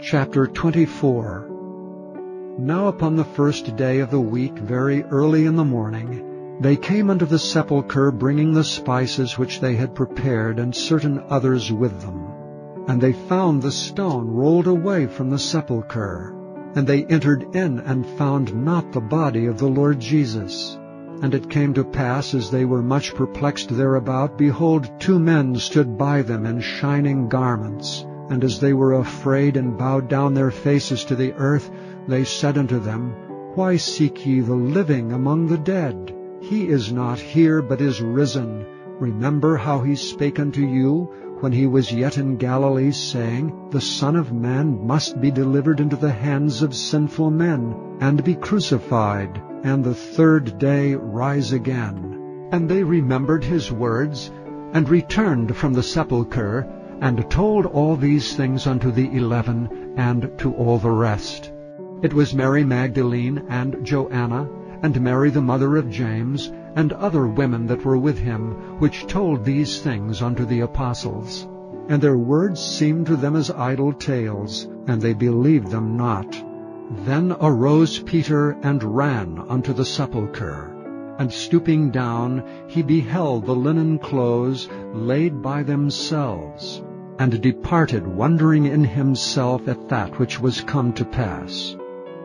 Chapter 24. Now upon the first day of the week, very early in the morning, they came unto the sepulchre, bringing the spices which they had prepared, and certain others with them. And they found the stone rolled away from the sepulchre. And they entered in, and found not the body of the Lord Jesus. And it came to pass, as they were much perplexed thereabout, behold, two men stood by them in shining garments. And as they were afraid, and bowed down their faces to the earth, they said unto them, Why seek ye the living among the dead? He is not here, but is risen. Remember how he spake unto you, when he was yet in Galilee, saying, The Son of Man must be delivered into the hands of sinful men, and be crucified, and the third day rise again. And they remembered his words, and returned from the sepulchre, and told all these things unto the 11, and to all the rest. It was Mary Magdalene, and Joanna, and Mary the mother of James, and other women that were with him, which told these things unto the apostles. And their words seemed to them as idle tales, and they believed them not. Then arose Peter, and ran unto the sepulchre. And stooping down, he beheld the linen clothes laid by themselves, and departed, wondering in himself at that which was come to pass.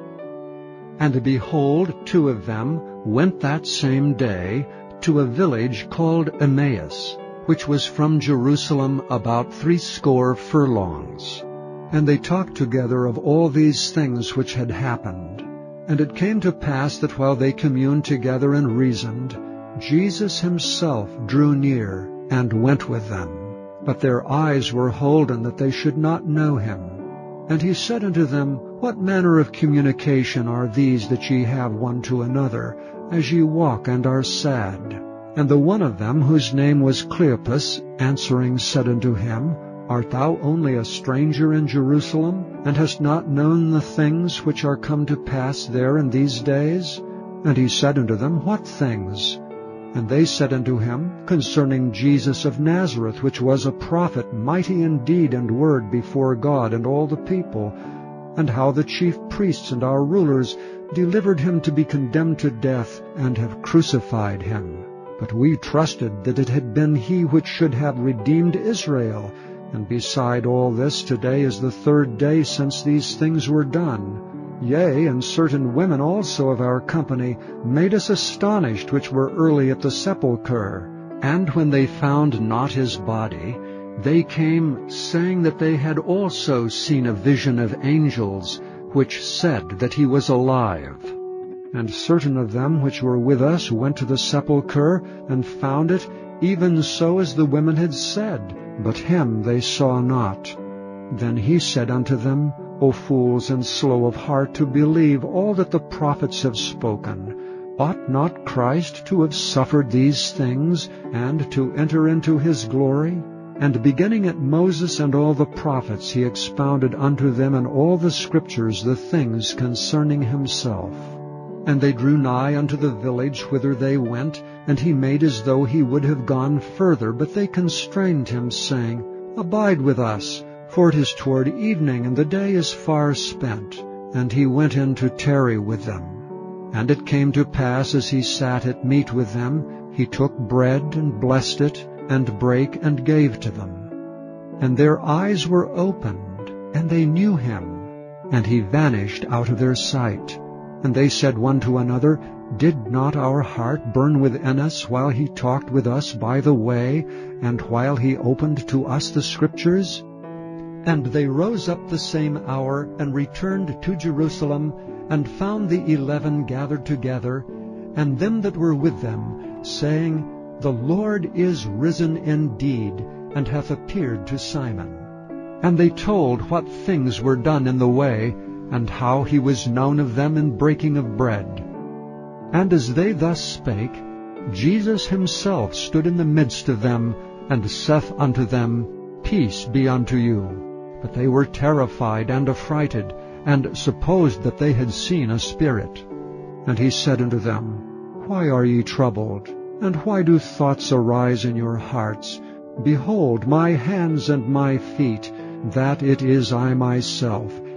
And behold, two of them went that same day to a village called Emmaus, which was from Jerusalem about 80 furlongs. And they talked together of all these things which had happened. And it came to pass that while they communed together and reasoned, Jesus himself drew near, and went with them. But their eyes were holden that they should not know him. And he said unto them, What manner of communication are these that ye have one to another, as ye walk and are sad? And the one of them, whose name was Cleopas, answering said unto him, Art thou only a stranger in Jerusalem, and hast not known the things which are come to pass there in these days? And he said unto them, What things? And they said unto him, Concerning Jesus of Nazareth, which was a prophet, mighty in deed and word before God and all the people, and how the chief priests and our rulers delivered him to be condemned to death, and have crucified him. But we trusted that it had been he which should have redeemed Israel. And beside all this, today is the third day since these things were done. Yea, and certain women also of our company made us astonished, which were early at the sepulchre. And when they found not his body, they came, saying that they had also seen a vision of angels, which said that he was alive. And certain of them which were with us went to the sepulchre, and found it even so as the women had said, but him they saw not. Then he said unto them, O fools and slow of heart to believe all that the prophets have spoken. Ought not Christ to have suffered these things, and to enter into his glory? And beginning at Moses and all the prophets, he expounded unto them in all the Scriptures the things concerning himself. And they drew nigh unto the village whither they went, and he made as though he would have gone further, but they constrained him, saying, Abide with us, for it is toward evening, and the day is far spent. And he went in to tarry with them. And it came to pass, as he sat at meat with them, he took bread, and blessed it, and brake, and gave to them. And their eyes were opened, and they knew him, and he vanished out of their sight. And they said one to another, Did not our heart burn within us while he talked with us by the way, and while he opened to us the Scriptures? And they rose up the same hour, and returned to Jerusalem, and found the 11 gathered together, and them that were with them, saying, The Lord is risen indeed, and hath appeared to Simon. And they told what things were done in the way, and how he was known of them in breaking of bread. And as they thus spake, Jesus himself stood in the midst of them, and saith unto them, Peace be unto you. But they were terrified and affrighted, and supposed that they had seen a spirit. And he said unto them, Why are ye troubled? And why do thoughts arise in your hearts? Behold my hands and my feet, that it is I myself.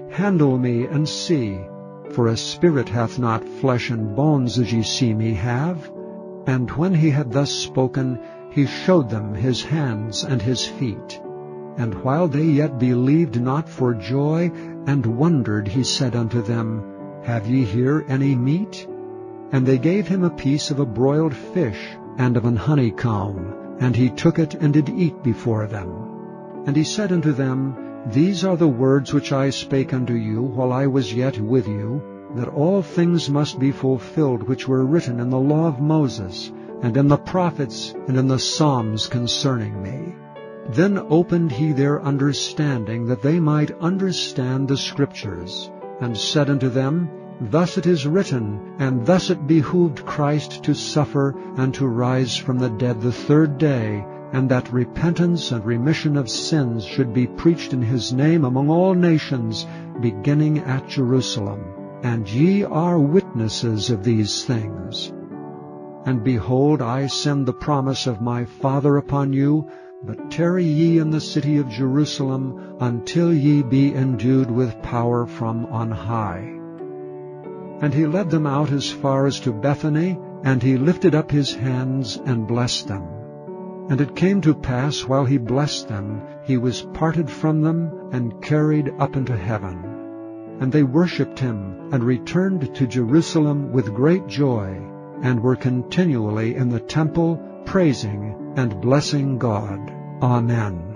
Handle me, and see, for a spirit hath not flesh and bones as ye see me have. And when he had thus spoken, he showed them his hands and his feet. And while they yet believed not for joy, and wondered, he said unto them, Have ye here any meat? And they gave him a piece of a broiled fish, and of an honeycomb, and he took it, and did eat before them. And he said unto them, These are the words which I spake unto you while I was yet with you, that all things must be fulfilled which were written in the law of Moses, and in the prophets, and in the Psalms concerning me. Then opened he their understanding, that they might understand the Scriptures, and said unto them, Thus it is written, and thus it behooved Christ to suffer, and to rise from the dead the third day, and that repentance and remission of sins should be preached in his name among all nations, beginning at Jerusalem. And ye are witnesses of these things. And behold, I send the promise of my Father upon you, but tarry ye in the city of Jerusalem until ye be endued with power from on high. And he led them out as far as to Bethany, and he lifted up his hands and blessed them. And it came to pass, while he blessed them, he was parted from them, and carried up into heaven. And they worshipped him, and returned to Jerusalem with great joy, and were continually in the temple, praising and blessing God. Amen.